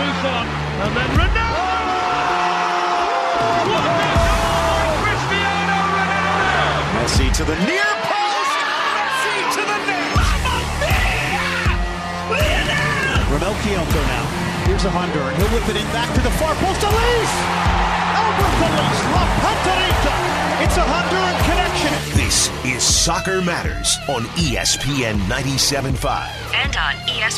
Buffon, and then Ronaldo! What a goal! Cristiano Ronaldo! Messi to the near post! Messi to the net! Mamma mia! Lionel! Romel Kyoto now. Here's a Honduran. He'll whip it in back to the far post. Elise! Albert Elise! La Panterita! It's a Honduran connection. This is Soccer Matters on ESPN 97.5. And on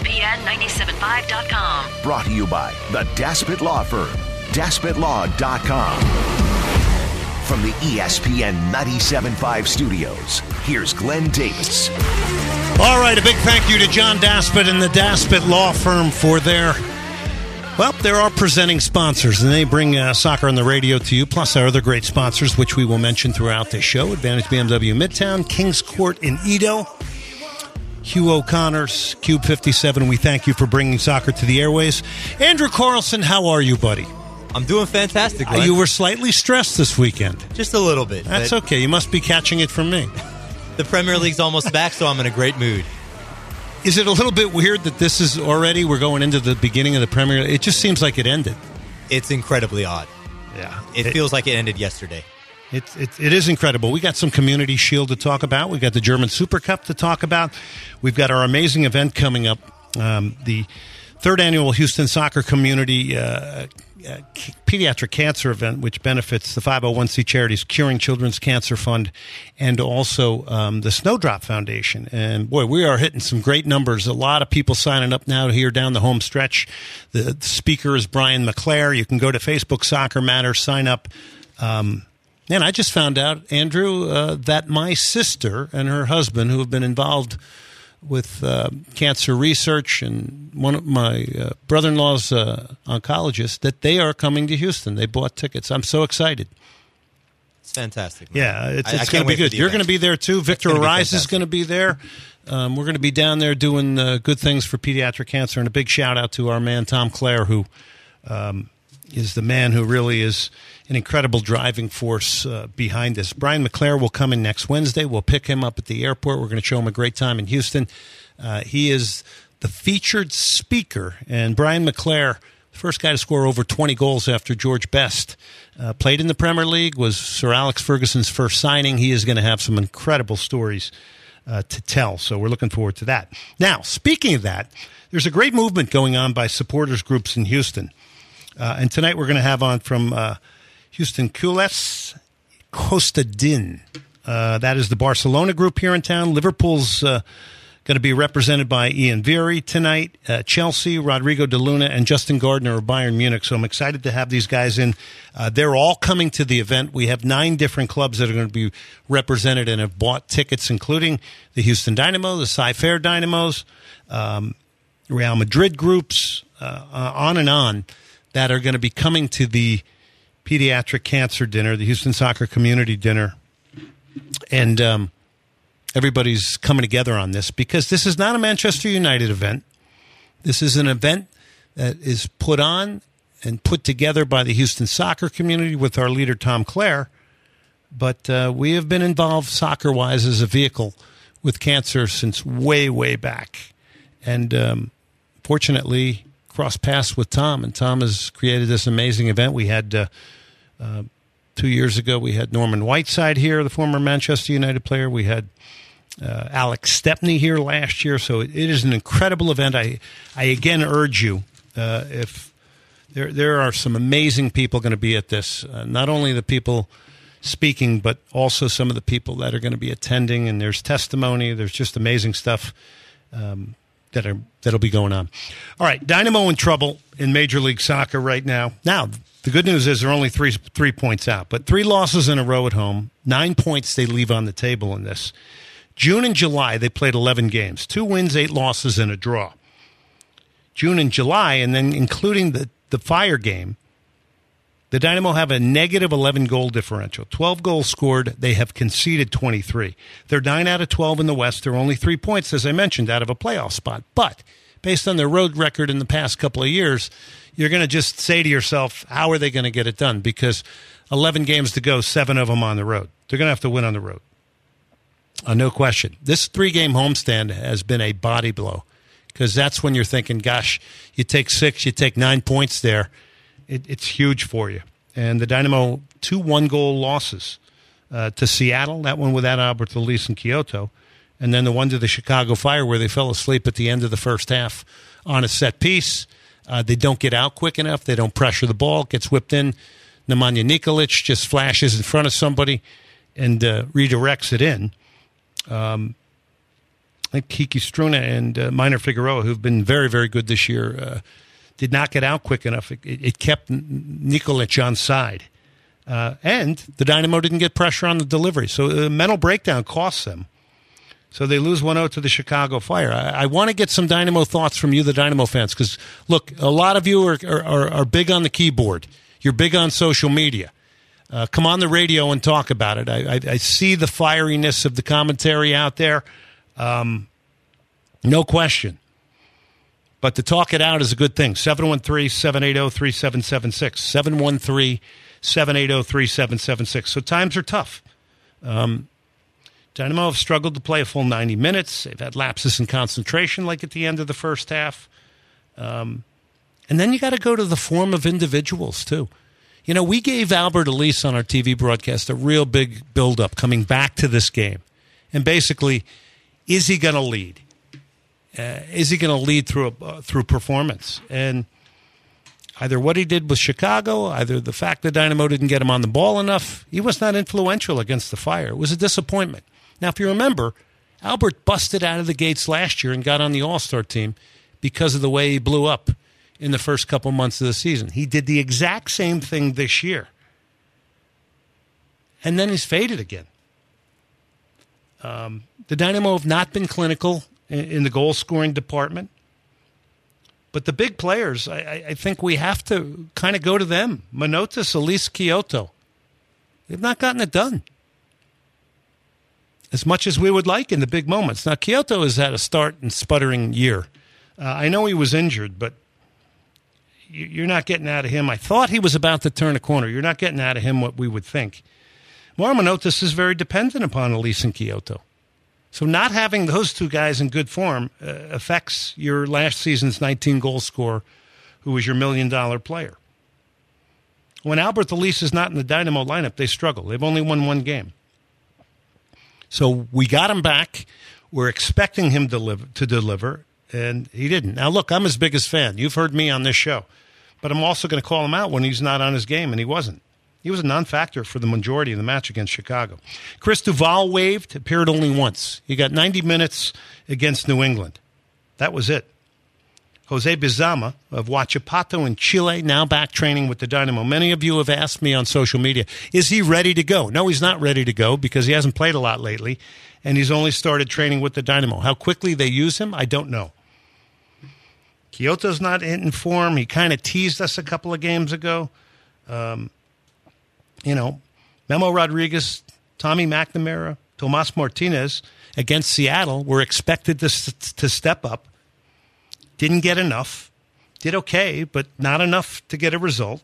ESPN975.com. Brought to you by the Daspit Law Firm. DaspitLaw.com. From the ESPN 97.5 studios, here's Glenn Davis. All right, a big thank you to John Daspit and the Daspit Law Firm for their... Well, there are presenting sponsors, and they bring soccer on the radio to you, plus our other great sponsors, which we will mention throughout the show. Advantage BMW Midtown, Kings Court in Edo, Hugh O'Connor's, Cube 57. We thank you for bringing soccer to the airways. Andrew Carlson, how are you, buddy? I'm doing fantastic, Glenn. You were slightly stressed this weekend. Just a little bit. That's okay. You must be catching it from me. The Premier League's almost back, so I'm in a great mood. Is it a little bit weird that this is already, we're going into the beginning of the Premier League? It just seems like it ended. It's incredibly odd. Yeah. It feels like it ended yesterday. It is incredible. We got some Community Shield to talk about. We got the German Super Cup to talk about. We've got our amazing event coming up, the third annual Houston Soccer Community Pediatric Cancer Event, which benefits the 501c charities Curing Children's Cancer Fund and also the Snowdrop Foundation. And, boy, we are hitting some great numbers. A lot of people signing up now here down the home stretch. The speaker is Brian McClare. You can go to Facebook Soccer Matters, sign up. And I just found out, Andrew, that my sister and her husband, who have been involved with cancer research, and one of my brother-in-law's oncologists, that they are coming to Houston. They bought tickets. I'm so excited. It's fantastic, man. Yeah, it's going to be good. You're going to be there, too. Victor Arise is going to be there. We're going to be down there doing good things for pediatric cancer, and a big shout-out to our man, Tom Clare, who is the man who really is an incredible driving force behind this. Brian McClare will come in next Wednesday. We'll pick him up at the airport. We're going to show him a great time in Houston. He is the featured speaker. And Brian McClare, the first guy to score over 20 goals after George Best, played in the Premier League, was Sir Alex Ferguson's first signing. He is going to have some incredible stories to tell. So we're looking forward to that. Now, speaking of that, there's a great movement going on by supporters groups in Houston. And tonight we're going to have on from Houston Culés, Costa Din. That is the Barcelona group here in town. Liverpool's going to be represented by Ian Vieri tonight. Chelsea, Rodrigo de Luna, and Justin Gardner of Bayern Munich. So I'm excited to have these guys in. They're all coming to the event. We have 9 different clubs that are going to be represented and have bought tickets, including the Houston Dynamo, the Cy-Fair Dynamos, Real Madrid groups, on and on, that are going to be coming to the Pediatric Cancer Dinner, the Houston Soccer Community Dinner. And everybody's coming together on this because this is not a Manchester United event. This is an event that is put on and put together by the Houston soccer community with our leader, Tom Clare. But we have been involved soccer-wise as a vehicle with cancer since way, way back. And fortunately, crossed paths with Tom, and Tom has created this amazing event. We had 2 years ago, we had Norman Whiteside here, the former Manchester United player. We had Alex Stepney here last year. So it is an incredible event. I again urge you, if there are some amazing people going to be at this, not only the people speaking, but also some of the people that are going to be attending. And there's testimony. There's just amazing stuff that'll be going on. All right, Dynamo in trouble in Major League Soccer right now. Now, the good news is they're only three points out, but 3 losses in a row at home, 9 points they leave on the table in this. June and July, they played 11 games, 2 wins, 8 losses, and a draw. June and July, and then including the Fire game, the Dynamo have a negative 11 goal differential. 12 goals scored. They have conceded 23. They're 9 out of 12 in the West. They're only 3 points, as I mentioned, out of a playoff spot. But based on their road record in the past couple of years, you're going to just say to yourself, how are they going to get it done? Because 11 games to go, 7 of them on the road. They're going to have to win on the road. No question. This 3-game homestand has been a body blow. because that's when you're thinking, gosh, you take 6, you take 9 points there. It's huge for you. And the Dynamo, 2 one-goal losses to Seattle, that one without Albert Ellis and Kyoto, and then the one to the Chicago Fire where they fell asleep at the end of the first half on a set piece. They don't get out quick enough. They don't pressure the ball. It gets whipped in. Nemanja Nikolic just flashes in front of somebody and redirects it in. I think Kiki Struna and Minor Figueroa, who've been very, very good this year, did not get out quick enough. It kept Nikolic on side. And the Dynamo didn't get pressure on the delivery. So the mental breakdown costs them. So they lose 1-0 to the Chicago Fire. I want to get some Dynamo thoughts from you, the Dynamo fans, because, look, a lot of you are big on the keyboard. You're big on social media. Come on the radio and talk about it. I see the fieriness of the commentary out there. No question. But to talk it out is a good thing. 713-780-3776. 713-780-3776. So times are tough. Dynamo have struggled to play a full 90 minutes. They've had lapses in concentration like at the end of the first half. And then you got to go to the form of individuals, too. You know, we gave Albert Ellis on our TV broadcast a real big build-up coming back to this game. And basically, is he going to lead? Is he going to lead through performance? And either what he did with Chicago, either the fact that Dynamo didn't get him on the ball enough, he was not influential against the Fire. It was a disappointment. Now, if you remember, Albert busted out of the gates last year and got on the All-Star team because of the way he blew up in the first couple months of the season. He did the exact same thing this year. And then he's faded again. The Dynamo have not been clinical in the goal-scoring department. But the big players, I think we have to kind of go to them. Manotas, Ellis, Kyoto. They've not gotten it done as much as we would like in the big moments. Now, Kyoto has had a start and sputtering year. I know he was injured, but you're not getting out of him. I thought he was about to turn a corner. You're not getting out of him what we would think. Manotas is very dependent upon Ellis and Kyoto. So not having those two guys in good form affects your last season's 19-goal scorer, who was your $1 million player. When Albert Ellis is not in the Dynamo lineup, they struggle. They've only won 1 game. So we got him back. We're expecting him to deliver, and he didn't. Now, look, I'm his biggest fan. You've heard me on this show. But I'm also going to call him out when he's not on his game, and he wasn't. He was a non-factor for the majority of the match against Chicago. Chris Duval waived, appeared only once. He got 90 minutes against New England. That was it. Jose Bizama of Huachipato in Chile, now back training with the Dynamo. Many of you have asked me on social media, is he ready to go? No, he's not ready to go because he hasn't played a lot lately, and he's only started training with the Dynamo. How quickly they use him, I don't know. Kyoto's not in form. He kind of teased us a couple of games ago. Memo Rodriguez, Tommy McNamara, Tomas Martinez against Seattle were expected to step up. Didn't get enough. Did okay, but not enough to get a result.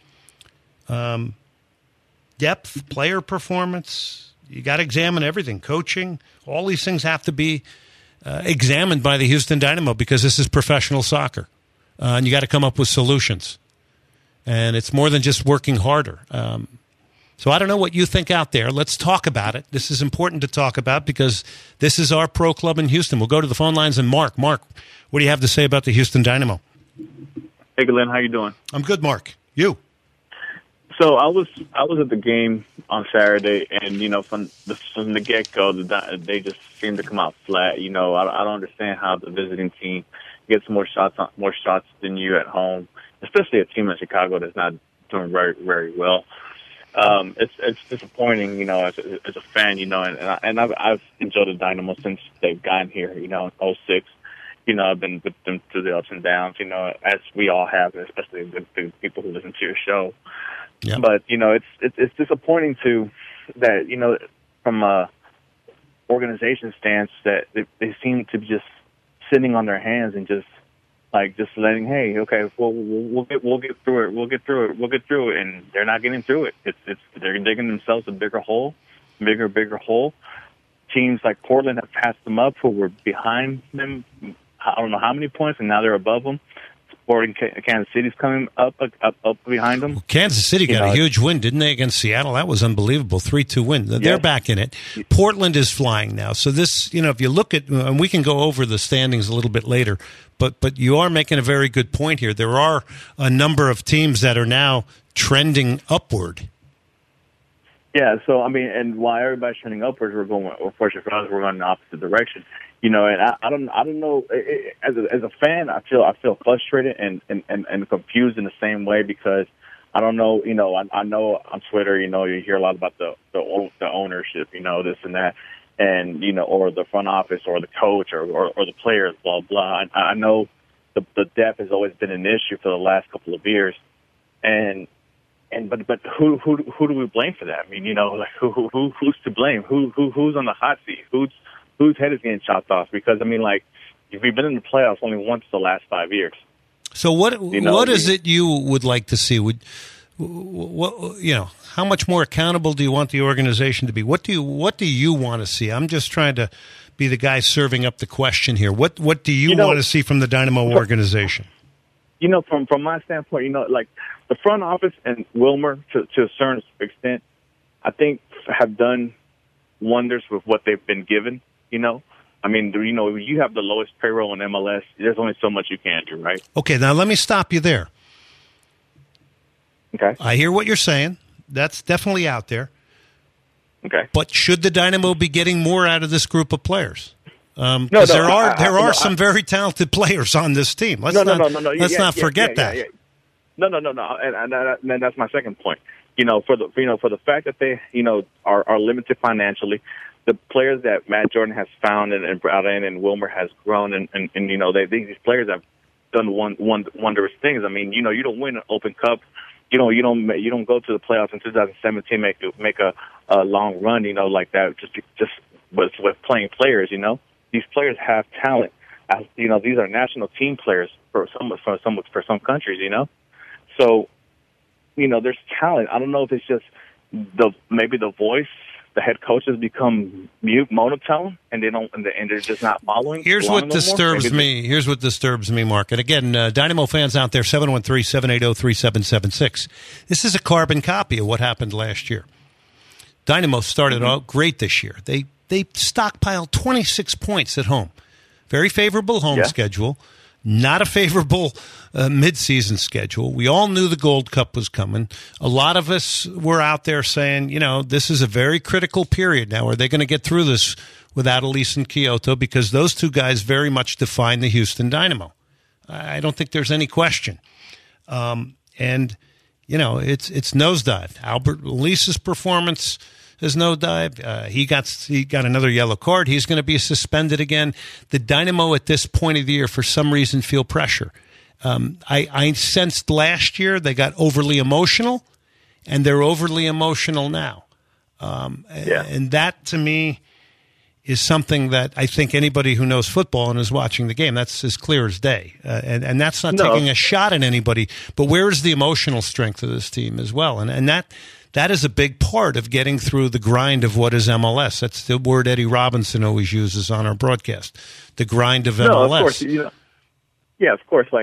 Depth, player performance, you got to examine everything. Coaching, all these things have to be examined by the Houston Dynamo because this is professional soccer. And you got to come up with solutions. And it's more than just working harder. So I don't know what you think out there. Let's talk about it. This is important to talk about because this is our pro club in Houston. We'll go to the phone lines and Mark, what do you have to say about the Houston Dynamo? Hey, Glenn, how you doing? I'm good, Mark. You? So I was at the game on Saturday, and from the get-go, they just seemed to come out flat. I don't understand how the visiting team gets more shots than you at home, especially a team in Chicago that's not doing very, very well. It's disappointing, as a fan, and I've enjoyed the Dynamo since they've gotten here, in 2006. I've been with them through the ups and downs, as we all have, especially the people who listen to your show. Yeah. But, it's disappointing that, from a organization stance that they seem to be just sitting on their hands and just letting, hey, okay, well, we'll get through it. We'll get through it. And they're not getting through it. They're digging themselves a bigger hole. Teams like Portland have passed them up who were behind them I don't know how many points, and now they're above them. Sporting Kansas City's coming up behind them. Well, Kansas City got a huge win, didn't they, against Seattle? That was unbelievable, 3-2 win. They're back in it. Portland is flying now. So this, if you look at, and we can go over the standings a little bit later, but you are making a very good point here. There are a number of teams that are now trending upward. Yeah, so, and while everybody's trending upwards, unfortunately for us, we're going in the opposite direction. And I don't know. As a fan, I feel frustrated and confused in the same way because I don't know. I know on Twitter, you hear a lot about the ownership, this and that, and or the front office or the coach or the players, blah blah. I know the depth has always been an issue for the last couple of years, but who do we blame for that? Who's to blame? Who's on the hot seat? Whose head is getting chopped off? Because if we've been in the playoffs only once the last 5 years. So what is it you would like to see? How much more accountable do you want the organization to be? What do you want to see? I'm just trying to be the guy serving up the question here. What do you want to see from the Dynamo organization? From my standpoint, the front office and Wilmer to a certain extent, I think have done wonders with what they've been given. You have the lowest payroll in MLS. There's only so much you can do, right? Okay, now let me stop you there. Okay. I hear what you're saying. That's definitely out there. Okay. But should the Dynamo be getting more out of this group of players? Because there are some very talented players on this team. Let's not forget that. Yeah. No, and that's my second point. For the fact that they are limited financially, the players that Matt Jordan has found and brought in, and Wilmer has grown, and these players have done wondrous things. You don't win an Open Cup, you don't go to the playoffs in 2017, make a long run, like that, just with playing players. These players have talent. These are national team players for some countries. So, there's talent. I don't know if it's just maybe the voice. The head coaches become monotone, and they're just not following. Here's what disturbs me, Mark. And again, Dynamo fans out there, 713-780-3776. This is a carbon copy of what happened last year. Dynamo started out great this year. They stockpiled 26 points at home. Very favorable home schedule. Not a favorable midseason schedule. We all knew the Gold Cup was coming. A lot of us were out there saying, this is a very critical period now. Are they going to get through this without Elise and Kyoto? Because those two guys very much define the Houston Dynamo. I don't think there's any question. It's nosedive. Albert Elise's performance is nosedive. He got another yellow card. He's going to be suspended again. The Dynamo at this point of the year, for some reason, feel pressure. I sensed last year they got overly emotional, and they're overly emotional now. And that, to me, is something that I think anybody who knows football and is watching the game, that's as clear as day. And that's not taking a shot at anybody. But where is the emotional strength of this team as well? And that is a big part of getting through the grind of what is MLS. That's the word Eddie Robinson always uses on our broadcast, the grind of MLS. No, of course. Yeah, of course.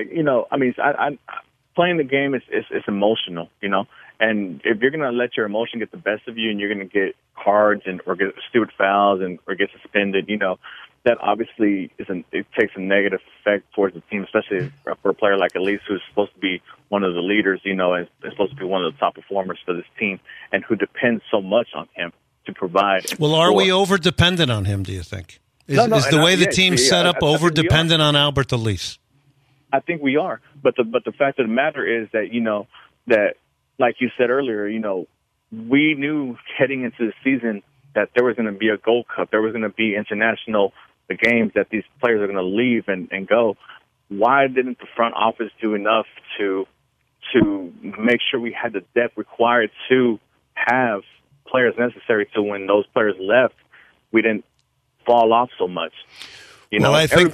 Playing the game is emotional, and if you're going to let your emotion get the best of you and you're going to get cards or get stupid fouls or get suspended, that obviously it takes a negative effect towards the team, especially for a player like Elise, who's supposed to be one of the leaders, and is supposed to be one of the top performers for this team, and who depends so much on him to provide. Well, are we over-dependent on him, do you think? Is the way the team's set up over-dependent on Albert Elise? I think we are. But the fact of the matter is that, that, like you said earlier, we knew heading into the season that there was going to be a Gold Cup, there was going to be international games that these players are going to leave and go. Why didn't the front office do enough to make sure we had the depth required to have players necessary to when those players left, we didn't fall off so much? I think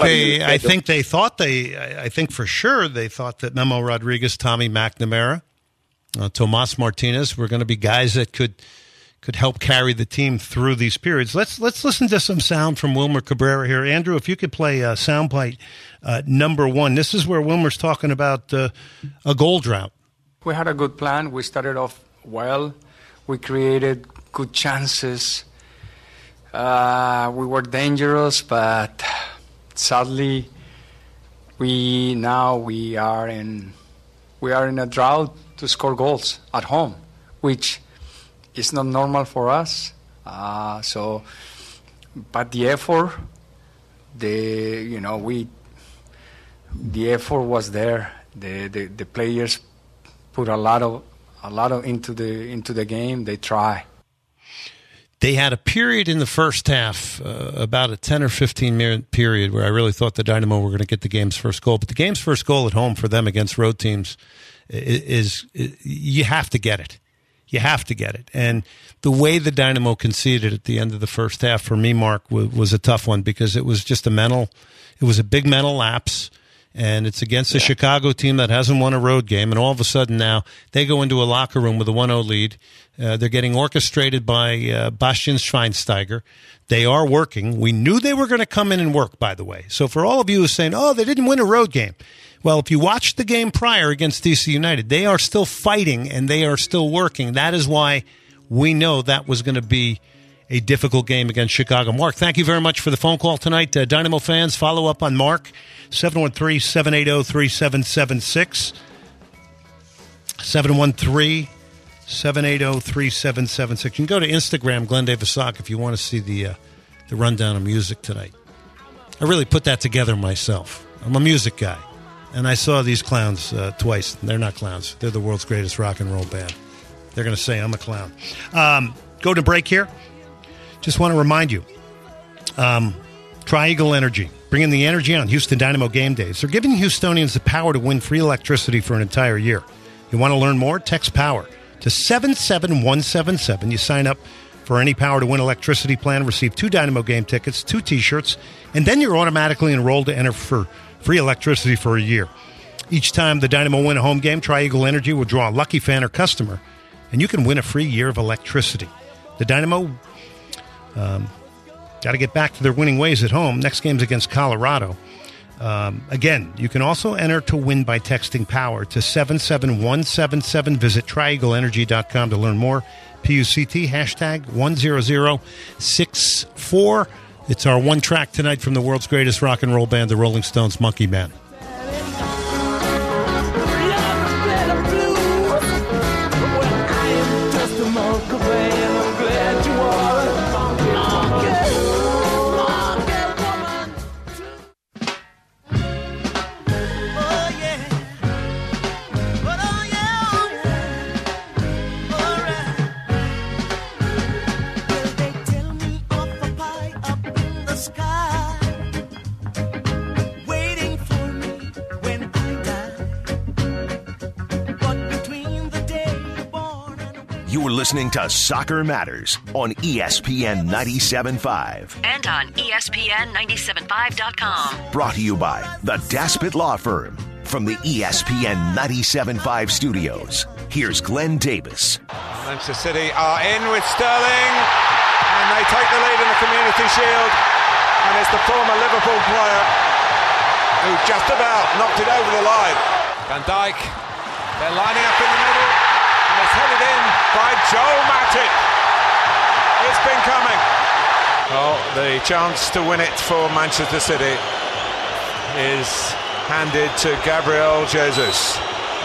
for sure they thought that Memo Rodriguez, Tommy McNamara, Tomas Martinez were going to be guys that could could help carry the team through these periods. Let's listen to some sound from Wilmer Cabrera here. Andrew, if you could play soundbite number 1. This is where Wilmer's talking about a goal drought. We had a good plan. We started off well. We created good chances. We were dangerous, but sadly, we are in a drought to score goals at home, which is not normal for us. But the effort, the effort was there. The players put a lot of into the game. They try. They had a period in the first half, about a 10 or 15 minute period, where I really thought the Dynamo were going to get the game's first goal. But the game's first goal at home for them against road teams is you have to get it. You have to get it. And the way the Dynamo conceded at the end of the first half, for me, Mark, was a tough one, because it was just it was a big mental lapse. And it's against a Chicago team that hasn't won a road game. And all of a sudden now they go into a locker room with a 1-0 lead. They're getting orchestrated by Bastian Schweinsteiger. They are working. We knew they were going to come in and work, by the way. So for all of you who are saying, oh, they didn't win a road game. Well, if you watched the game prior against DC United, they are still fighting and they are still working. That is why we know that was going to be a difficult game against Chicago. Mark, thank you very much for the phone call tonight. Dynamo fans, follow up on Mark, 713-780-3776. 713-780-3776. You can go to Instagram, Glenn Davis Sock, if you want to see the rundown of music tonight. I really put that together myself. I'm a music guy. And I saw these clowns twice. They're not clowns. They're the world's greatest rock and roll band. They're going to say I'm a clown. Go to break here. Just want to remind you, Tri-Eagle Energy, bringing the energy on Houston Dynamo game days. They're giving Houstonians the power to win free electricity for an entire year. You want to learn more? Text POWER to 77177. You sign up for any Power to Win electricity plan, receive 2 Dynamo game tickets, 2 T-shirts, and then you're automatically enrolled to enter for free electricity for a year. Each time the Dynamo win a home game, Tri-Eagle Energy will draw a lucky fan or customer, and you can win a free year of electricity. The Dynamo got to get back to their winning ways at home. Next game's against Colorado. Again, you can also enter to win by texting POWER to 77177. Visit TriEagleEnergy.com to learn more. PUCT, hashtag 10064. It's our one track tonight from the world's greatest rock and roll band, the Rolling Stones' Monkey Man. Listening to Soccer Matters on ESPN 97.5. And on ESPN975.com. Brought to you by the Daspit Law Firm. From the ESPN 97.5 studios, here's Glenn Davis. Manchester City are in with Sterling, and they take the lead in the Community Shield. And it's the former Liverpool player who just about knocked it over the line. Van Dijk, they're lining up in the middle. And it's headed in by Joel Matip. It's been coming. Oh, the chance to win it for Manchester City is handed to Gabriel Jesus.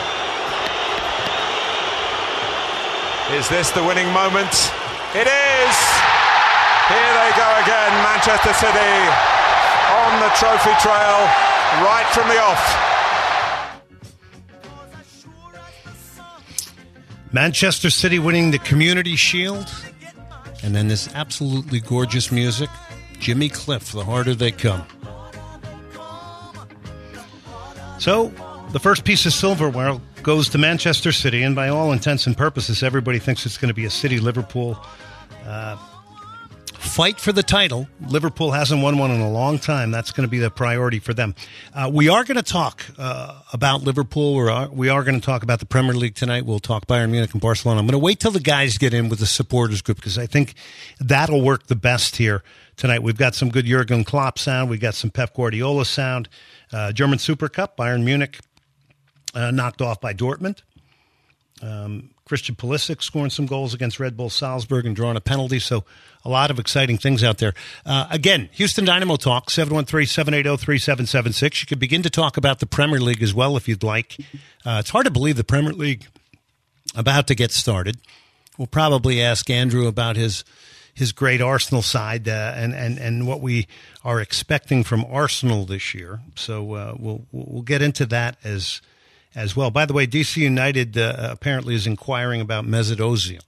Is this the winning moment? It is! Here they go again, Manchester City on the trophy trail right from the off. Manchester City winning the Community Shield. And then this absolutely gorgeous music. Jimmy Cliff, The Harder They Come. So, the first piece of silverware goes to Manchester City, and by all intents and purposes, everybody thinks it's going to be a City-Liverpool fight for the title. Liverpool hasn't won one in a long time. That's going to be the priority for them. We are going to talk about Liverpool. We are going to talk about the Premier League tonight. We'll talk Bayern Munich and Barcelona. I'm going to wait till the guys get in with the supporters group because I think that'll work the best here tonight. We've got some good Jurgen Klopp sound. We've got some Pep Guardiola sound. German Super Cup, Bayern Munich knocked off by Dortmund. Christian Pulisic scoring some goals against Red Bull Salzburg and drawing a penalty. So a lot of exciting things out there. Again, Houston Dynamo Talk, 713-780-3776. You could begin to talk about the Premier League as well if you'd like. It's hard to believe the Premier League about to get started. We'll probably ask Andrew about his great Arsenal side and what we are expecting from Arsenal this year. So we'll get into that as well. By the way, DC United apparently is inquiring about Mesut Ozil.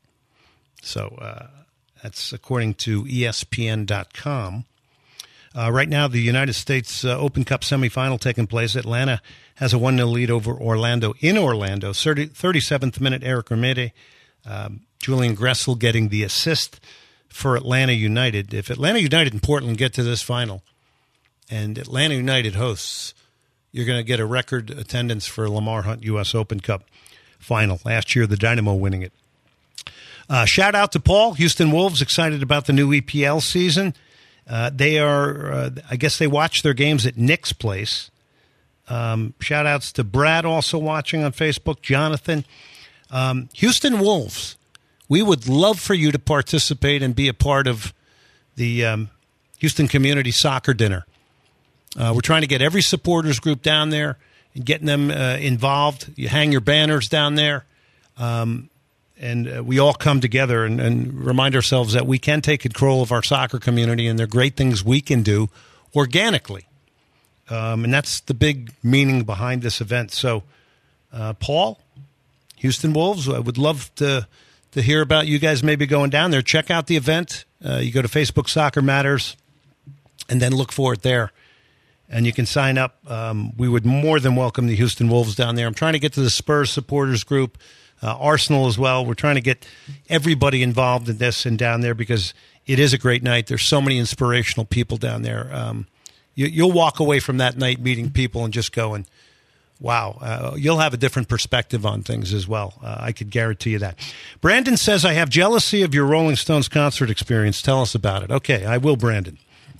So that's according to ESPN.com. Right now, the United States Open Cup semifinal taking place. Atlanta has a 1-0 lead over Orlando in Orlando. 37th minute, Eric Remedi. Julian Gressel getting the assist for Atlanta United. If Atlanta United and Portland get to this final and Atlanta United hosts, you're going to get a record attendance for Lamar Hunt U.S. Open Cup final. Last year, the Dynamo winning it. Shout out to Paul. Houston Wolves excited about the new EPL season. They are, I guess they watch their games at Nick's place. Shout outs to Brad also watching on Facebook. Jonathan. Houston Wolves. We would love for you to participate and be a part of the Houston Community Soccer Dinner. We're trying to get every supporters group down there and getting them involved. You hang your banners down there, and we all come together and remind ourselves that we can take control of our soccer community, and there are great things we can do organically. And that's the big meaning behind this event. So, Paul, Houston Wolves, I would love to hear about you guys maybe going down there. Check out the event. You go to Facebook Soccer Matters and then look for it there. And you can sign up. We would more than welcome the Houston Wolves down there. I'm trying to get to the Spurs supporters group, Arsenal as well. We're trying to get everybody involved in this and down there because it is a great night. There's so many inspirational people down there. You'll walk away from that night meeting people and just going, wow, you'll have a different perspective on things as well. I could guarantee you that. Brandon says, I have jealousy of your Rolling Stones concert experience. Tell us about it. Okay, I will, Brandon.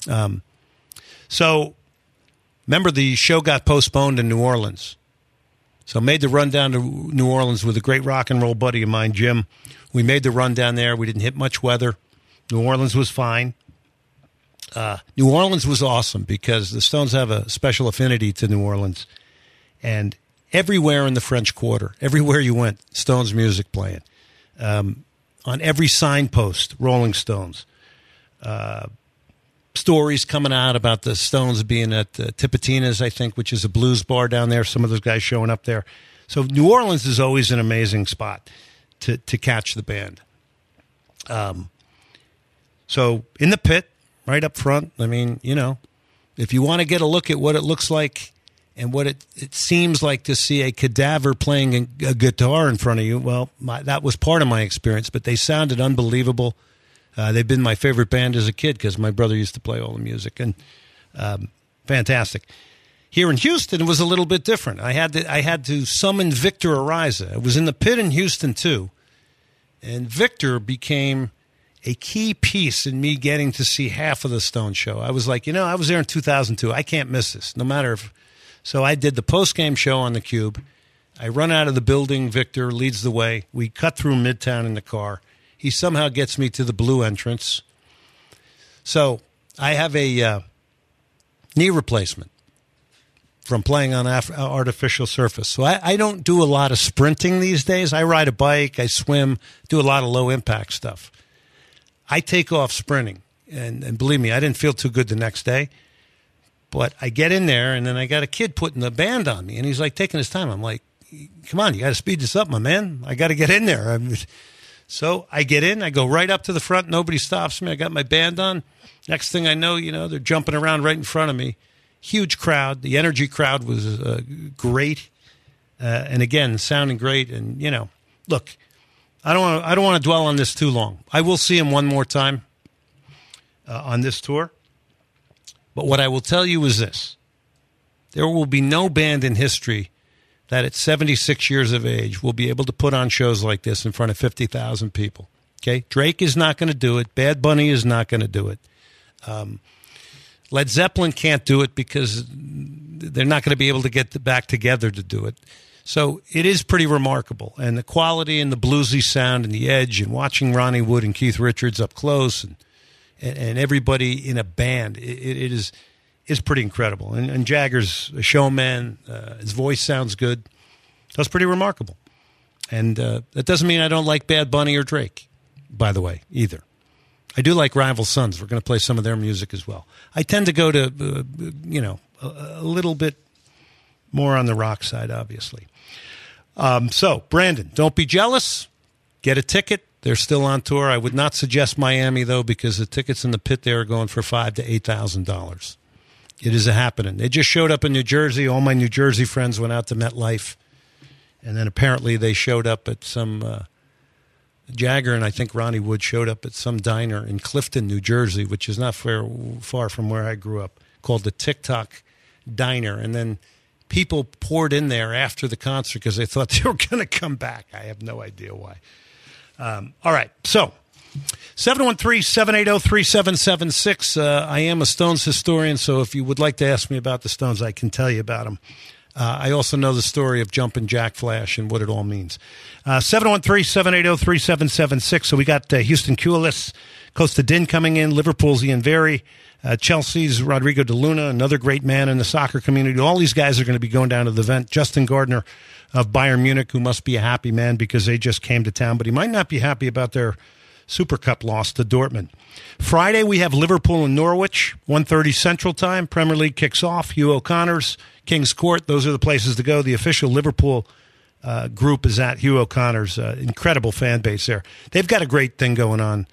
So remember the show got postponed in New Orleans. So I made the run down to New Orleans with a great rock and roll buddy of mine, Jim. We made the run down there. We didn't hit much weather. New Orleans was fine. New Orleans was awesome because the Stones have a special affinity to New Orleans. And everywhere in the French Quarter, everywhere you went, Stones music playing. On every signpost, Rolling Stones. Stories coming out about the Stones being at Tipitina's, I think, which is a blues bar down there. Some of those guys showing up there. So New Orleans is always an amazing spot to catch the band. So in the pit, right up front, I mean, you know, if you want to get a look at what it looks like and what it seems like to see a cadaver playing a guitar in front of you, well, that was part of my experience, but they sounded unbelievable. They've been my favorite band as a kid because my brother used to play all the music, and fantastic. Here in Houston, it was a little bit different. I had to summon Victor Ariza. It was in the pit in Houston, too, and Victor became a key piece in me getting to see half of the Stone show. I was like, I was there in 2002. I can't miss this, no matter if... So I did the post-game show on the Cube. I run out of the building. Victor leads the way. We cut through Midtown in the car. He somehow gets me to the blue entrance. So I have a knee replacement from playing on artificial surface. So I don't do a lot of sprinting these days. I ride a bike. I swim, do a lot of low-impact stuff. I take off sprinting. And believe me, I didn't feel too good the next day. But I get in there, and then I got a kid putting the band on me, and he's like taking his time. I'm like, come on, you got to speed this up, my man. I got to get in there. So I get in. I go right up to the front. Nobody stops me. I got my band on. Next thing I know, they're jumping around right in front of me. Huge crowd. The energy crowd was great. And again, sounding great. And, look, I don't want to dwell on this too long. I will see him one more time. on this tour. But what I will tell you is this. There will be no band in history that at 76 years of age will be able to put on shows like this in front of 50,000 people. Okay? Drake is not going to do it. Bad Bunny is not going to do it. Led Zeppelin can't do it because they're not going to be able to get back together to do it. So it is pretty remarkable. And the quality and the bluesy sound and the edge and watching Ronnie Wood and Keith Richards up close and everybody in a band, it is pretty incredible. And Jagger's a showman. His voice sounds good. That's pretty remarkable. And that doesn't mean I don't like Bad Bunny or Drake, by the way, either. I do like Rival Sons. We're going to play some of their music as well. I tend to go to, a little bit more on the rock side, obviously. So, Brandon, don't be jealous. Get a ticket. They're still on tour. I would not suggest Miami, though, because the tickets in the pit there are going for $5,000 to $8,000. It is a happening. They just showed up in New Jersey. All my New Jersey friends went out to MetLife. And then apparently they showed up at some Jagger and I think Ronnie Wood showed up at some diner in Clifton, New Jersey, which is not far from where I grew up, called the TikTok Diner. And then people poured in there after the concert because they thought they were going to come back. I have no idea why. All right, so 713-780-3776. I am a Stones historian, so if you would like to ask me about the Stones, I can tell you about them. I also know the story of Jumpin' Jack Flash and what it all means. 713-780-3776. So we got Houston Culis, Costa Din coming in, Liverpool's Ian Very, Chelsea's Rodrigo de Luna, another great man in the soccer community. All these guys are going to be going down to the event. Justin Gardner of Bayern Munich, who must be a happy man because they just came to town, but he might not be happy about their Super Cup loss to Dortmund. Friday, we have Liverpool and Norwich, 1:30 Central Time. Premier League kicks off. Hugh O'Connor's, King's Court. Those are the places to go. The official Liverpool group is at Hugh O'Connor's. Incredible fan base there. They've got a great thing going on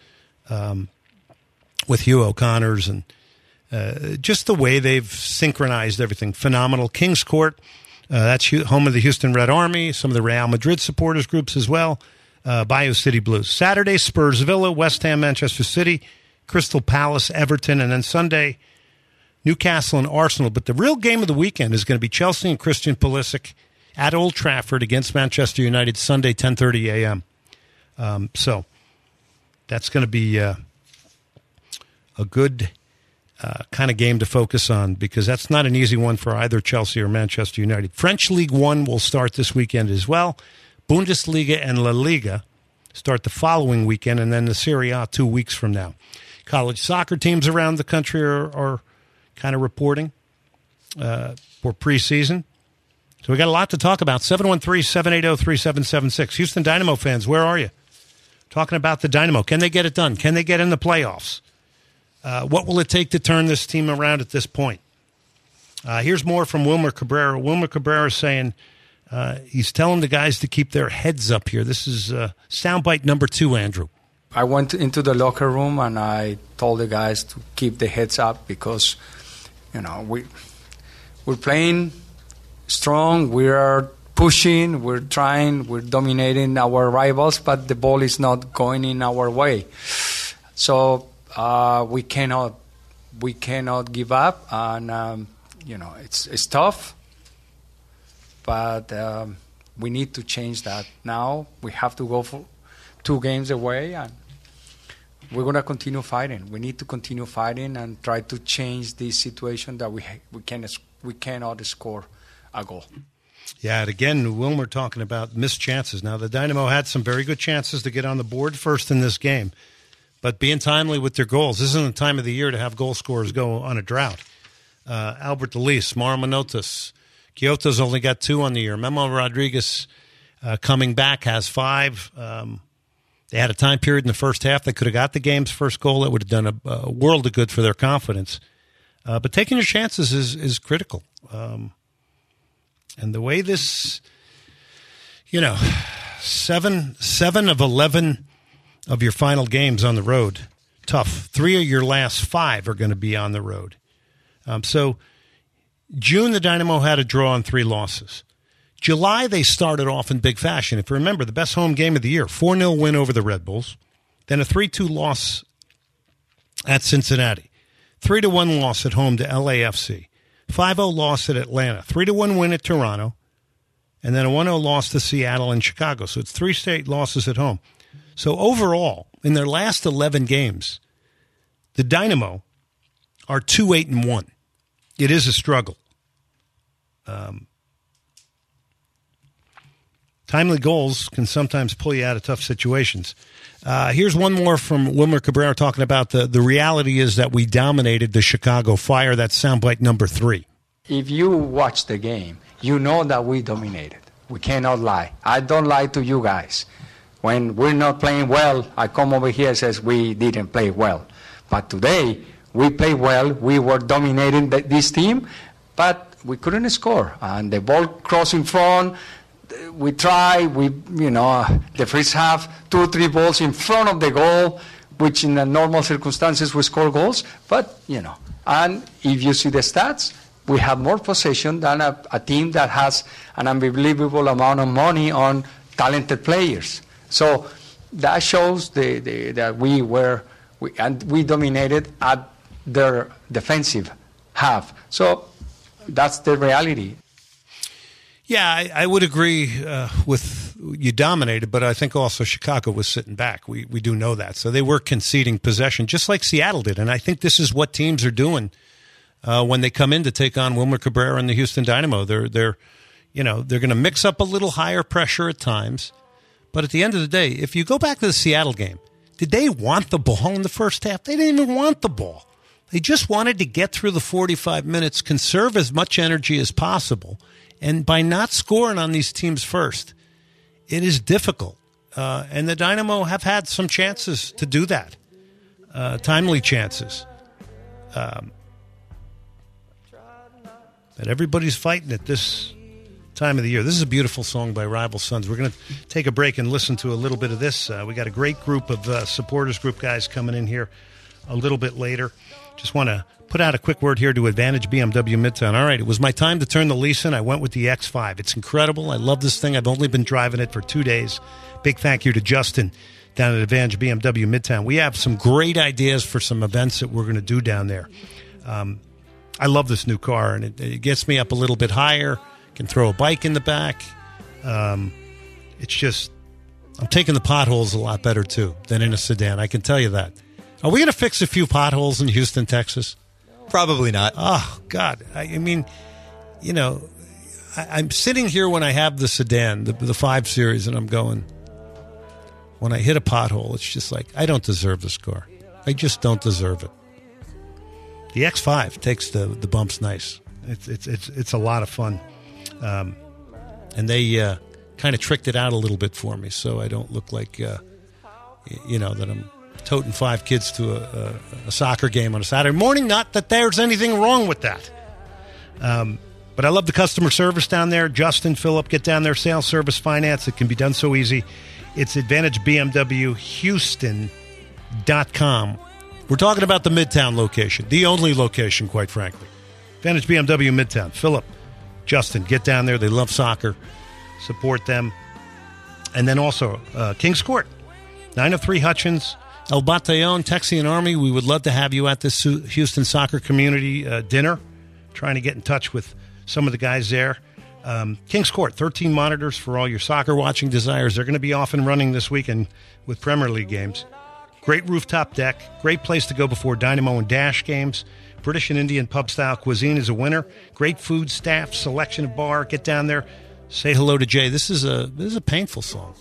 with Hugh O'Connor's and just the way they've synchronized everything. Phenomenal. King's Court, that's home of the Houston Red Army, some of the Real Madrid supporters groups as well. Bayou City Blues. Saturday, Spurs Villa, West Ham, Manchester City, Crystal Palace, Everton, and then Sunday, Newcastle and Arsenal. But the real game of the weekend is going to be Chelsea and Christian Pulisic at Old Trafford against Manchester United, Sunday, 10:30 a.m. So that's going to be a good kind of game to focus on because that's not an easy one for either Chelsea or Manchester United. French League One will start this weekend as well. Bundesliga and La Liga start the following weekend, and then the Serie A 2 weeks from now. College soccer teams around the country are kind of reporting for preseason. So we got a lot to talk about. 713-780-3776. Houston Dynamo fans, where are you? Talking about the Dynamo. Can they get it done? Can they get in the playoffs? What will it take to turn this team around at this point? Here's more from Wilmer Cabrera. Wilmer Cabrera is saying he's telling the guys to keep their heads up here. This is soundbite number 2, Andrew. I went into the locker room and I told the guys to keep their heads up because, we're playing strong. We are pushing. We're trying. We're dominating our rivals, but the ball is not going in our way. So we cannot give up, and it's tough. But we need to change that now. We have to go for 2 games away, and we're going to continue fighting. We need to continue fighting and try to change this situation that we cannot score a goal. Yeah, and again, Wilmer talking about missed chances. Now, the Dynamo had some very good chances to get on the board first in this game, but being timely with their goals. This isn't the time of the year to have goal scorers go on a drought. Albert Delis, Mauro Manotas, Kyoto's only got 2 on the year. Memo Rodriguez coming back has 5. They had a time period in the first half. They could have got the game's first goal. That would have done a world of good for their confidence. But taking your chances is critical. And the way this, 7 of 11 of your final games on the road, tough. 3 of your last 5 are going to be on the road. So June, the Dynamo had a draw on 3 losses. July, they started off in big fashion. If you remember, the best home game of the year, 4-0 win over the Red Bulls, then a 3-2 loss at Cincinnati. 3-1 loss at home to LAFC. 5-0 loss at Atlanta. 3-1 win at Toronto. And then a 1-0 loss to Seattle and Chicago. So it's 3 straight losses at home. So overall, in their last 11 games, the Dynamo are 2-8-1. It is a struggle. Timely goals can sometimes pull you out of tough situations. Here's one more from Wilmer Cabrera talking about the reality is that we dominated the Chicago Fire. That's soundbite number 3. If you watch the game, you know that we dominated. We cannot lie. I don't lie to you guys. When we're not playing well, I come over here and says we didn't play well. But today, we played well. We were dominating this team, but we couldn't score. And the ball crossed in front. We try, the first half, 2 or 3 balls in front of the goal, which in the normal circumstances we score goals. But, and if you see the stats, we have more possession than a team that has an unbelievable amount of money on talented players. So that shows that we dominated at their defensive half. So that's the reality. Yeah, I would agree with you dominated, but I think also Chicago was sitting back. We do know that. So they were conceding possession, just like Seattle did. And I think this is what teams are doing when they come in to take on Wilmer Cabrera and the Houston Dynamo. They're going to mix up a little higher pressure at times. But at the end of the day, if you go back to the Seattle game, did they want the ball in the first half? They didn't even want the ball. They just wanted to get through the 45 minutes, conserve as much energy as possible. And by not scoring on these teams first, it is difficult. And the Dynamo have had some chances to do that, timely chances. But everybody's fighting at this time of the year. This is a beautiful song by Rival Sons. We're going to take a break and listen to a little bit of this. We got a great group of supporters group guys coming in here a little bit later. Just want to put out a quick word here to Advantage BMW Midtown. All right, it was my time to turn the lease in. I went with the X5. It's incredible. I love this thing. I've only been driving it for 2 days. Big thank you to Justin down at Advantage BMW Midtown. We have some great ideas for some events that we're going to do down there. I love this new car, and it gets me up a little bit higher. Can throw a bike in the back. It's just, I'm taking the potholes a lot better, too, than in a sedan. I can tell you that. Are we going to fix a few potholes in Houston, Texas? Probably not. Oh, God. I mean, I'm sitting here when I have the sedan, the 5 Series, and I'm going, when I hit a pothole, it's just like, I don't deserve this car. I just don't deserve it. The X5 takes the bumps nice. It's a lot of fun. And they kind of tricked it out a little bit for me, so I don't look like, that I'm toting 5 kids to a soccer game on a Saturday morning. Not that there's anything wrong with that. But I love the customer service down there. Justin, Philip, get down there. Sales, service, finance. It can be done so easy. It's AdvantageBMWHouston.com. We're talking about the Midtown location, the only location, quite frankly. Advantage BMW Midtown. Philip, Justin, get down there. They love soccer. Support them. And then also Kings Court, 903 Hutchins, El Batallon, Texian Army. We would love to have you at this Houston soccer community dinner. Trying to get in touch with some of the guys there. Kings Court, 13 monitors for all your soccer watching desires. They're going to be off and running this weekend with Premier League games. Great rooftop deck. Great place to go before Dynamo and Dash games. British and Indian pub-style cuisine is a winner. Great food, staff, selection of bar. Get down there. Say hello to Jay. This is a painful song.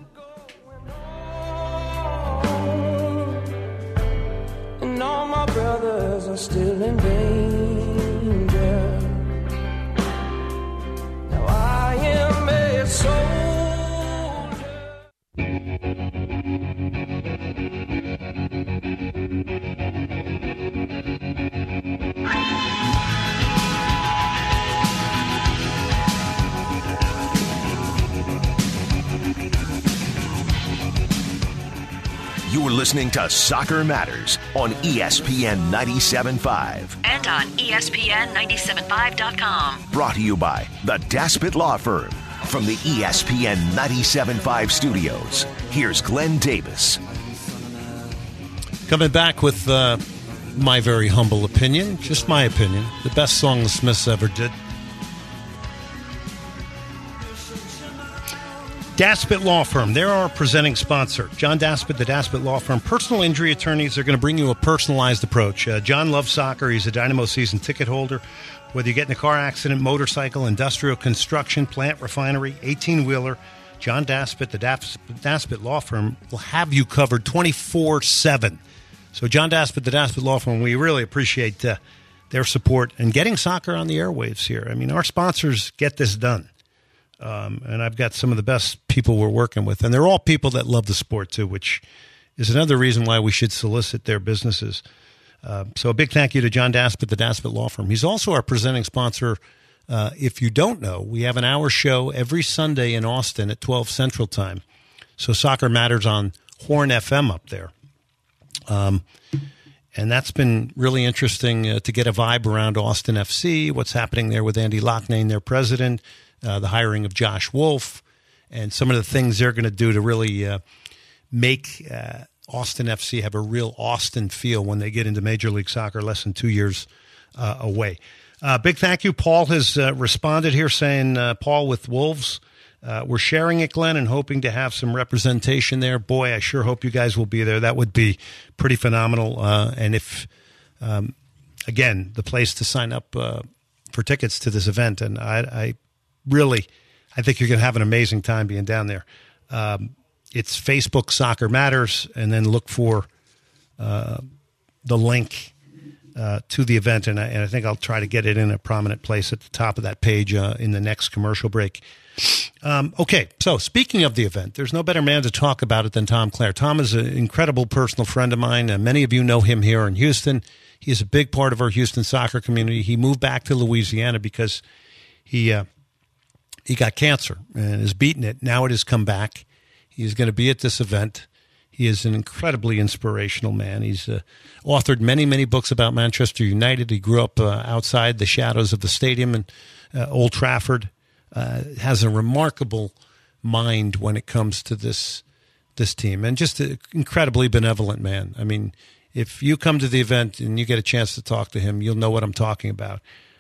And all my brothers are still in danger. Now I am a soldier. You're listening to Soccer Matters on ESPN 97.5. And on ESPN975.com. Brought to you by the Daspit Law Firm. From the ESPN 97.5 studios, here's Glenn Davis. Coming back with my very humble opinion, just my opinion, the best song the Smiths ever did. Daspit Law Firm, they're our presenting sponsor. John Daspit, the Daspit Law Firm. Personal injury attorneys are going to bring you a personalized approach. John loves soccer. He's a Dynamo season ticket holder. Whether you get in a car accident, motorcycle, industrial construction, plant, refinery, 18-wheeler, John Daspit, the Daspit Law Firm, will have you covered 24/7. So John Daspit, the Daspit Law Firm, we really appreciate their support and getting soccer on the airwaves here. I mean, our sponsors get this done. And I've got some of the best people we're working with. And they're all people that love the sport, too, which is another reason why we should solicit their businesses. So a big thank you to John Daspit, the Daspit Law Firm. He's also our presenting sponsor. If you don't know, we have an hour show every Sunday in Austin at 12 Central Time. So Soccer Matters on Horn FM up there. And that's been really interesting to get a vibe around Austin FC, what's happening there with Andy Loughnane, their president, the hiring of Josh Wolf, and some of the things they're going to do to really make Austin FC have a real Austin feel when they get into Major League Soccer less than 2 years away. Big thank you. Paul has responded here saying, Paul with Wolves, we're sharing it, Glenn, and hoping to have some representation there. Boy, I sure hope you guys will be there. That would be pretty phenomenal. And if, again, the place to sign up for tickets to this event, and I think you're going to have an amazing time being down there. It's Facebook Soccer Matters, and then look for the link to the event, and I think I'll try to get it in a prominent place at the top of that page in the next commercial break. Okay, so speaking of the event, there's no better man to talk about it than Tom Clare. Tom is an incredible personal friend of mine, and many of you know him here in Houston. He is a big part of our Houston soccer community. He moved back to Louisiana because he got cancer and has beaten it. Now it has come back. He's going to be at this event. He is an incredibly inspirational man. He's authored many, many books about Manchester United. He grew up outside the shadows of the stadium in Old Trafford. Has a remarkable mind when it comes to this team, and just an incredibly benevolent man. I mean, if you come to the event and you get a chance to talk to him, you'll know what I'm talking about.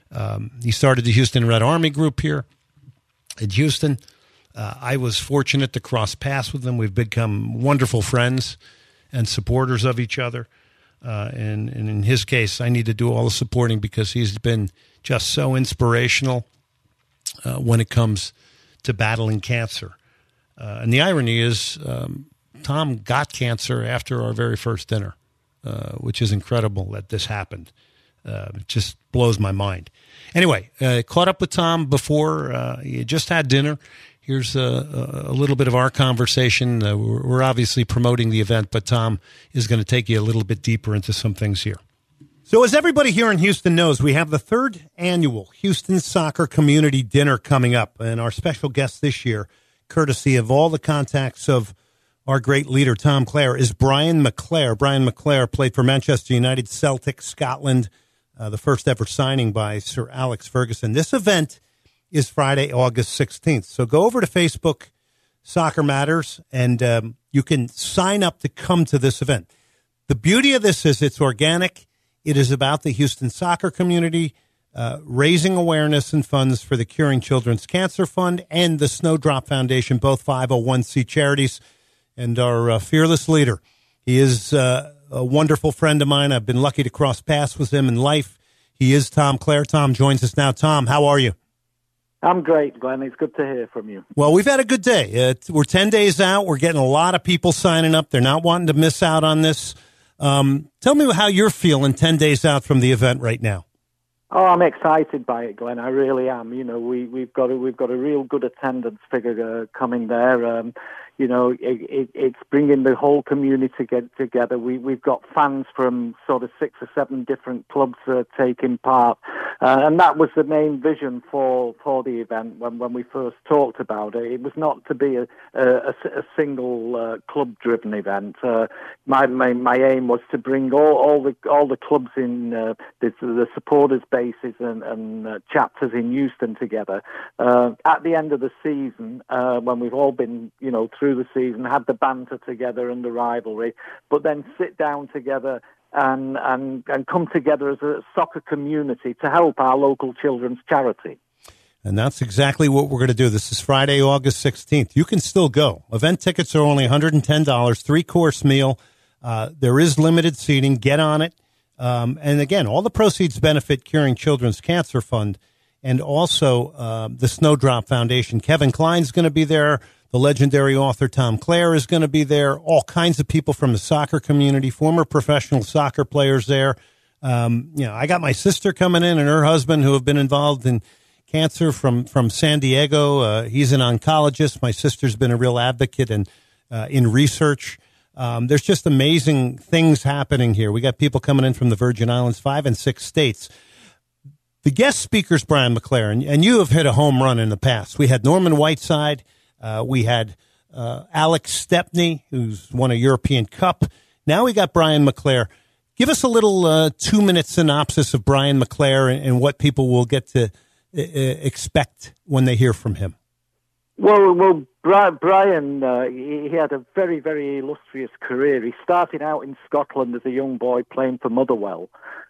He started the Houston Red Army group here in Houston. I was fortunate to cross paths with him. We've become wonderful friends and supporters of each other. And in his case, I need to do all the supporting because he's been just so inspirational when it comes to battling cancer. And the irony is Tom got cancer after our very first dinner, which is incredible that this happened. It just blows my mind. Anyway, caught up with Tom before. He just had dinner. Here's a little bit of our conversation. We're obviously promoting the event, but Tom is going to take you a little bit deeper into some things here. So as everybody here in Houston knows, we have the third annual Houston Soccer Community Dinner coming up. And our special guest this year, courtesy of all the contacts of our great leader, Tom Clare, is Brian McClair. Brian McClair played for Manchester United, Celtic, Scotland, the first ever signing by Sir Alex Ferguson. This event is Friday, August 16th. So go over to Facebook, Soccer Matters, and you can sign up to come to this event. The beauty of this is it's organic. It is about the Houston soccer community, raising awareness and funds for the Curing Children's Cancer Fund and the Snowdrop Foundation, both 501c charities, and our fearless leader. He is a wonderful friend of mine. I've been lucky to cross paths with him in life. He is Tom Clare. Tom joins us now. Tom, how are you? I'm great, Glenn. It's good to hear from you. Well, we've had a good day. We're 10 days out. We're getting a lot of people signing up. They're not wanting to miss out on this. Tell me how you're feeling 10 days out from the event right now. Oh, I'm excited by it, Glenn. I really am. You know, we've got a real good attendance figure coming there. You know, it's bringing the whole community together. We've got fans from sort of 6 or 7 different clubs taking part, and that was the main vision for the event when we first talked about it. It was not to be a single club-driven event. My aim was to bring all the clubs in the supporters bases and chapters in Houston together at the end of the season when we've all been through the season, had the banter together and the rivalry, but then sit down together and come together as a soccer community to help our local children's charity. And that's exactly what we're going to do. This is Friday, August 16th. You can still go. Event tickets are only $110, 3-course meal. There is limited seating. Get on it. And again, all the proceeds benefit Curing Children's Cancer Fund and also the Snowdrop Foundation. Kevin Klein's going to be there. The legendary author Tom Clare is going to be there. All kinds of people from the soccer community, former professional soccer players there. I got my sister coming in and her husband who have been involved in cancer from San Diego. He's an oncologist. My sister's been a real advocate in research. There's just amazing things happening here. We got people coming in from the Virgin Islands, 5 and 6 states. The guest speaker's Brian McClare, and you have hit a home run in the past. We had Norman Whiteside. We had Alex Stepney, who's won a European Cup. Now we got Brian McClare. Give us a little 2-minute synopsis of Brian McClare and what people will get to expect when they hear from him. Well, Brian, he had a very, very illustrious career. He started out in Scotland as a young boy playing for Motherwell.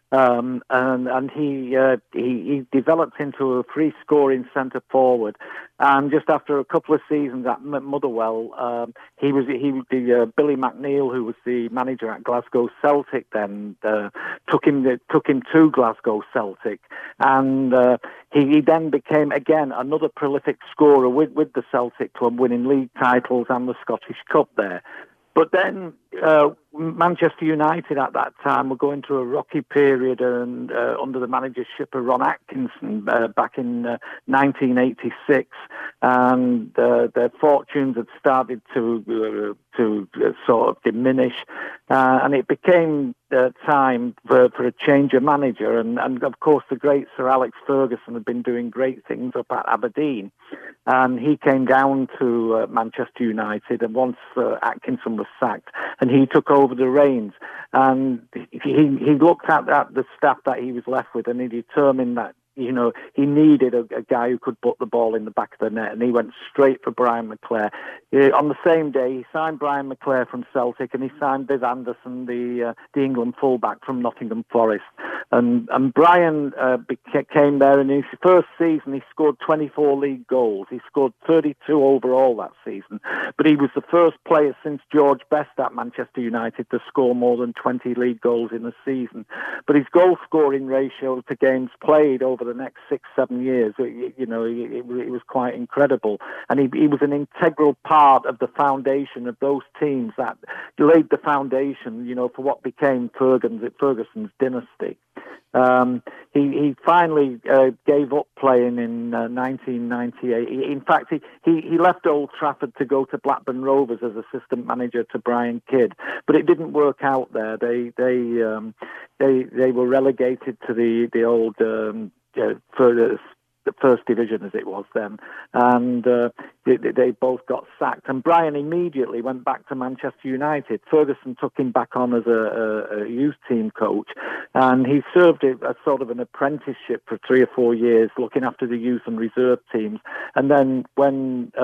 And he developed into a free scoring centre forward. And just after a couple of seasons at Motherwell, Billy McNeil, who was the manager at Glasgow Celtic, then took him to Glasgow Celtic, and he then became again another prolific scorer with the Celtic club, winning league titles and the Scottish Cup there. But then Manchester United at that time were going through a rocky period and under the managership of Ron Atkinson back in 1986, and their fortunes had started to sort of diminish, and it became time for a change of manager. And of course, the great Sir Alex Ferguson had been doing great things up at Aberdeen, and he came down to Manchester United, and once Atkinson was sacked, and he took over the reins, and he looked at the staff that he was left with, and he determined that he needed a guy who could put the ball in the back of the net, and he went straight for Brian McClare. On the same day, he signed Brian McClare from Celtic, and he signed Viv Anderson, the England fullback from Nottingham Forest. And Brian came there, and in his first season, he scored 24 league goals. He scored 32 overall that season. But he was the first player since George Best at Manchester United to score more than 20 league goals in a season. But his goal-scoring ratio to games played over the next 6-7 years, it was quite incredible. And he was an integral part of the foundation of those teams that laid the foundation, for what became Ferguson's dynasty. He finally gave up playing in 1998. In fact, he left Old Trafford to go to Blackburn Rovers as assistant manager to Brian Kidd, but it didn't work out there. They were relegated to the old the first division as it was then, and they both got sacked. And Brian immediately went back to Manchester United. Ferguson took him back on as a youth team coach, and he served it as sort of an apprenticeship for 3 or 4 years, looking after the youth and reserve teams. And then when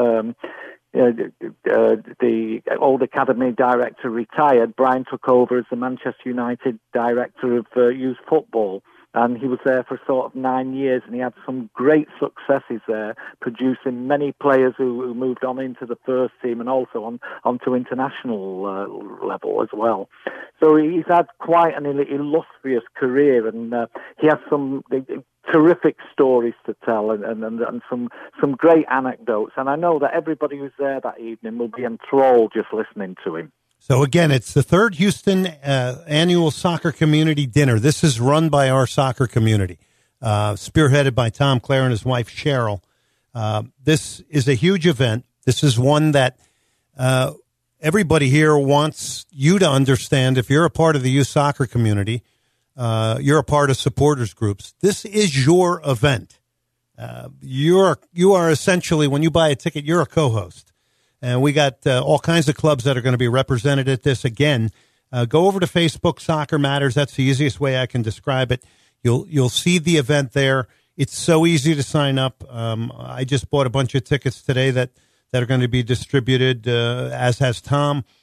the old academy director retired, Brian took over as the Manchester United director of youth football. And he was there for sort of 9 years, and he had some great successes there, producing many players who moved on into the first team and also onto international level as well. So he's had quite an illustrious career, and he has some terrific stories to tell and some great anecdotes. And I know that everybody who's there that evening will be enthralled just listening to him. So, again, it's the third Houston annual soccer community dinner. This is run by our soccer community, spearheaded by Tom Clare and his wife, Cheryl. This is a huge event. This is one that everybody here wants you to understand. If you're a part of the youth soccer community, you're a part of supporters groups, this is your event. You are essentially, when you buy a ticket, you're a co-host. And we got all kinds of clubs that are going to be represented at this. Again, go over to Facebook, Soccer Matters. That's the easiest way I can describe it. You'll see the event there. It's so easy to sign up. I just bought a bunch of tickets today that are going to be distributed, as has Tom.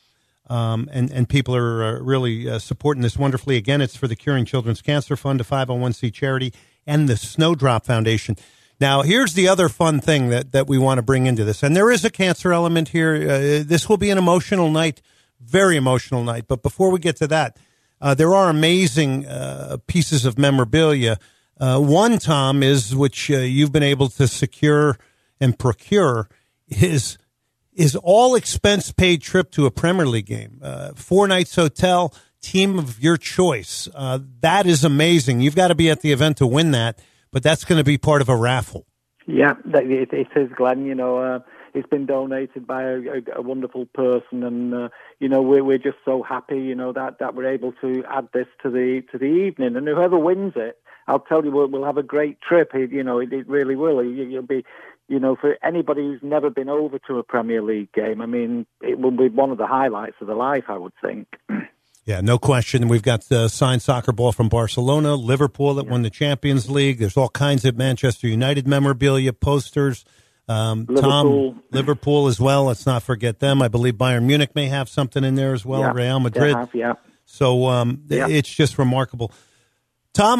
and people are really supporting this wonderfully. Again, it's for the Curing Children's Cancer Fund, a 501c charity, and the Snowdrop Foundation. Now, here's the other fun thing that we want to bring into this, and there is a cancer element here. This will be an emotional night, very emotional night. But before we get to that, there are amazing pieces of memorabilia. One, Tom, is which you've been able to secure and procure is all expense paid trip to a Premier League game, 4 nights hotel, team of your choice. That is amazing. You've got to be at the event to win that, but that's going to be part of a raffle. Yeah, it is, Glenn. It's been donated by a wonderful person, and we're just so happy, that we're able to add this to the evening. And whoever wins it, I'll tell you, we'll have a great trip. It really will. You'll be, for anybody who's never been over to a Premier League game, I mean, it will be one of the highlights of their life, I would think. Yeah, no question. We've got signed soccer ball from Barcelona, Liverpool that won the Champions League. There's all kinds of Manchester United memorabilia, posters. Liverpool as well. Let's not forget them. I believe Bayern Munich may have something in there as well. Yeah, Real Madrid. So it's just remarkable. Tom,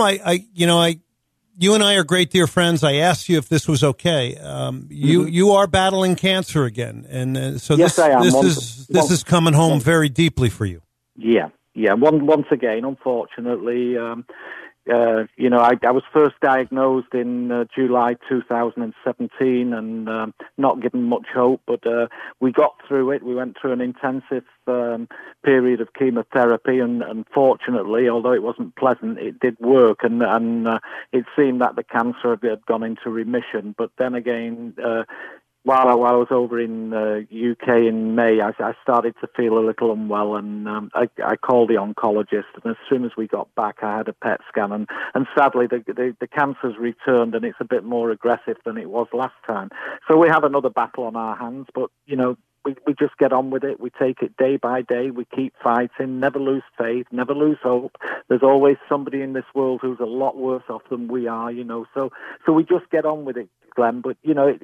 you and I are great dear friends. I asked you if this was okay. You are battling cancer again, and so yes, I am. This is coming home very deeply for you. Yeah. Once again, unfortunately, I was first diagnosed in July 2017, and not given much hope, but we got through it. We went through an intensive period of chemotherapy, and fortunately, although it wasn't pleasant, it did work, and it seemed that the cancer had gone into remission. But then again, while I was over in UK in May, I started to feel a little unwell, and I called the oncologist, and as soon as we got back, I had a PET scan, and sadly the cancer's returned, and it's a bit more aggressive than it was last time. So we have another battle on our hands, but we just get on with it. We take it day by day. We keep fighting, never lose faith, never lose hope. There's always somebody in this world who's a lot worse off than we are, so we just get on with it, Glenn. But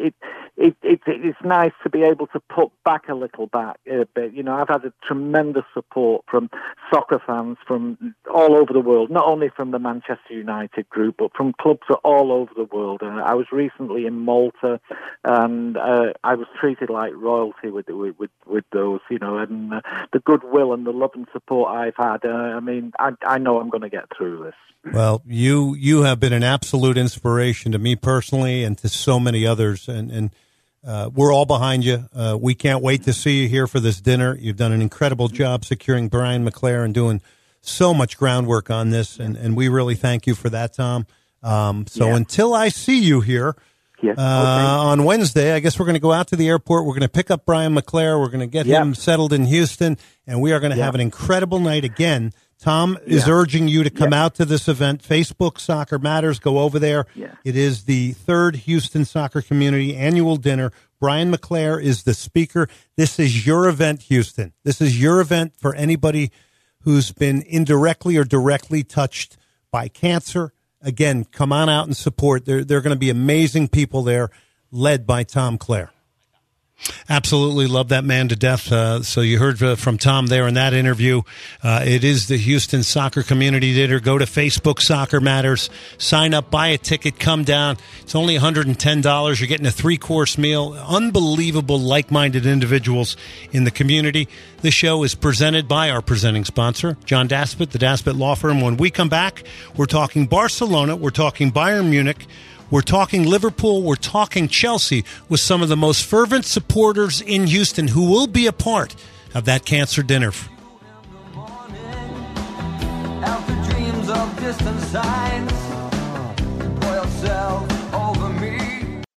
it's nice to be able to put back a little bit. I've had a tremendous support from soccer fans from all over the world, not only from the Manchester United group, but from clubs all over the world. I was recently in Malta, and I was treated like royalty with those, and the goodwill and the love and support I've had. I know I'm going to get through this. Well, you have been an absolute inspiration to me personally and to so many others, and we're all behind you. We can't wait to see you here for this dinner. You've done an incredible job securing Brian McClare and doing so much groundwork on this, and we really thank you for that, Tom. Until I see you here on Wednesday, I guess we're going to go out to the airport. We're going to pick up Brian McClare. We're going to get him settled in Houston, and we are going to have an incredible night again. Tom is urging you to come out to this event. Facebook Soccer Matters. Go over there. Yeah. It is the 3rd Houston Soccer Community Annual Dinner. Brian McClare is the speaker. This is your event, Houston. This is your event for anybody who's been indirectly or directly touched by cancer. Again, come on out and support. There are going to be amazing people there, led by Tom Clare. Absolutely love that man to death. So you heard from Tom there in that interview. It is the Houston Soccer Community Dinner. Go to Facebook Soccer Matters. Sign up, buy a ticket, come down. It's only $110. You're getting a 3-course meal. Unbelievable like-minded individuals in the community. This show is presented by our presenting sponsor, John Daspit, the Daspit Law Firm. When we come back, we're talking Barcelona. We're talking Bayern Munich. We're talking Liverpool. We're talking Chelsea with some of the most fervent supporters in Houston who will be a part of that cancer dinner. After dreams of distant signs.